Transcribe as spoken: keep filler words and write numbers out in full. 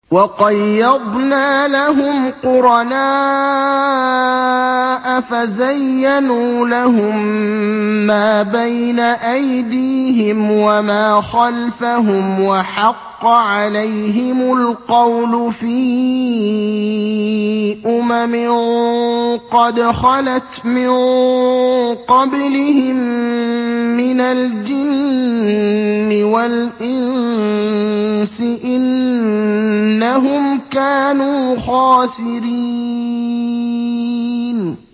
وَقَيَّضْنَا لَهُمْ قُرَنَاءَ فَزَيَّنُوا لَهُم مَّا بَيْنَ أَيْدِيهِمْ وَمَا خَلْفَهُمْ وَحَقَّ عَلَيْهِمُ الْقَوْلُ فِي أُمَمٍ قَدْ خَلَتْ مِن قَبْلِهِم مِّنَ الْجِنِّ وَالْإِنسِ ۖ إِنَّهُمْ كَانُوا خَاسِرِينَ